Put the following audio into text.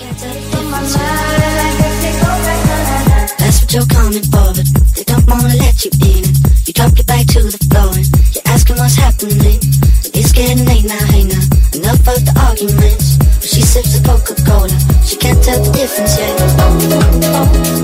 That's what you're coming for, but they don't wanna let you in. You drop your back to the floor and you're asking what's happening. It's getting late now, hey now, enough of the arguments. But she sips the Coca-Cola, she can't tell the difference yet.